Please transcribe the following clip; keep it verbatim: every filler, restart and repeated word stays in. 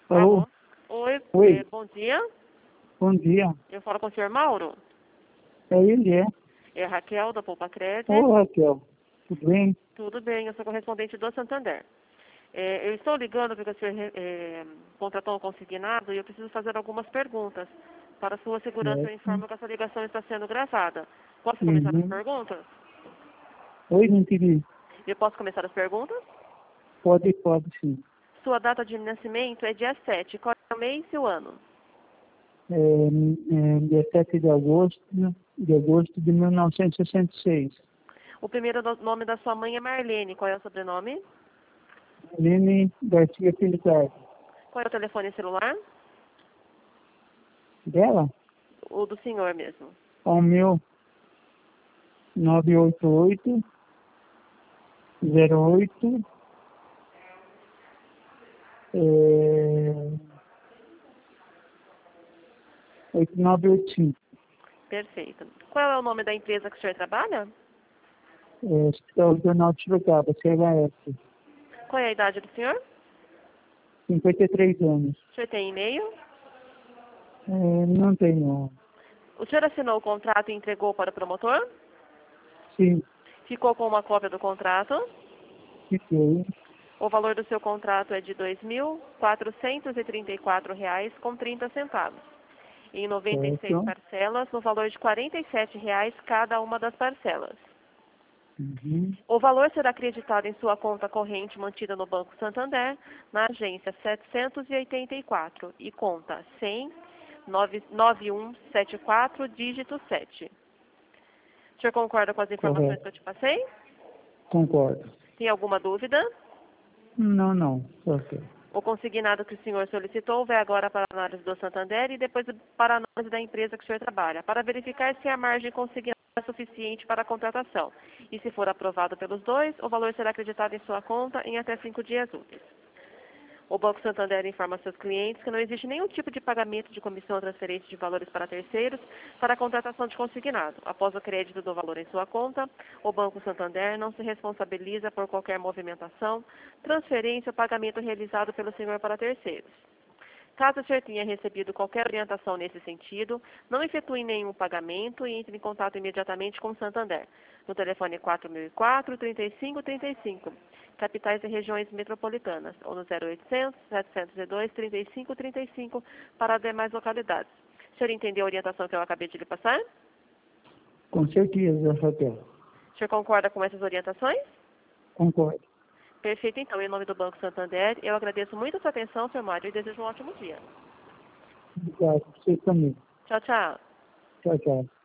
Alô? Alô? Oi, Oi, é, bom dia. bom dia. Eu falo com o senhor Mauro. É ele, é? É a Raquel, da Poupa Credit. Ô, Raquel, tudo bem? Tudo bem, eu sou correspondente do Santander. É, eu estou ligando porque o senhor é, contratou um consignado e eu preciso fazer algumas perguntas. Para sua segurança, eu Certo. informo que essa ligação está sendo gravada. Posso começar as Uhum. perguntas? Oi, não entendi. Eu posso começar as perguntas? Pode, pode sim. Sua data de nascimento é dia sete. Qual é o mês e o ano? É, é, dia sete de agosto, de agosto de mil novecentos e sessenta e seis. O primeiro no- nome da sua mãe é Marlene. Qual é o sobrenome? Lene Garcia Filicar. Qual é o telefone celular? Dela? O do senhor mesmo. O meu nove oito oito, zero oito, é, oito nove oito cinco. Perfeito. Qual é o nome da empresa que o senhor trabalha? É, Hospital Jornal de Sorocaba, C H S. Qual é a idade do senhor? cinquenta e três anos. O senhor tem e-mail? É, não tenho. O senhor assinou o contrato e entregou para o promotor? Sim, Ficou com uma cópia do contrato? fiquei. O valor do seu contrato é de dois mil quatrocentos e trinta e quatro reais com trinta centavos. Em noventa e seis Certo. parcelas, no valor de quarenta e sete reais cada uma das parcelas. Uhum. O valor será acreditado em sua conta corrente mantida no Banco Santander, na agência setecentos e oitenta e quatro e conta cem, nove um sete quatro, dígito sete. O senhor concorda com as informações que Correto. eu te passei? Concordo. Tem alguma dúvida? Não, não. Ok. O consignado que o senhor solicitou vai agora para a análise do Santander e depois para a análise da empresa que o senhor trabalha, para verificar se a margem consignada é suficiente para a contratação. E se for aprovado pelos dois, o valor será acreditado em sua conta em até cinco dias úteis. O Banco Santander informa seus clientes que não existe nenhum tipo de pagamento de comissão ou transferência de valores para terceiros para a contratação de consignado. Após o crédito do valor em sua conta, o Banco Santander não se responsabiliza por qualquer movimentação, transferência ou pagamento realizado pelo senhor para terceiros. Caso o senhor tenha recebido qualquer orientação nesse sentido, não efetue nenhum pagamento e entre em contato imediatamente com o Santander, no telefone quatro mil e quatro, trinta e cinco trinta e cinco, capitais e regiões metropolitanas, ou no zero oitocentos, setecentos e dois, trinta e cinco trinta e cinco para as demais localidades. O senhor entendeu a orientação que eu acabei de lhe passar? Com certeza, Raquel. O senhor concorda com essas orientações? Concordo. Perfeito, então. Em nome do Banco Santander, eu agradeço muito a sua atenção, senhor Mário, e desejo um ótimo dia. Obrigado. Você também. Tchau, tchau. Tchau, tchau.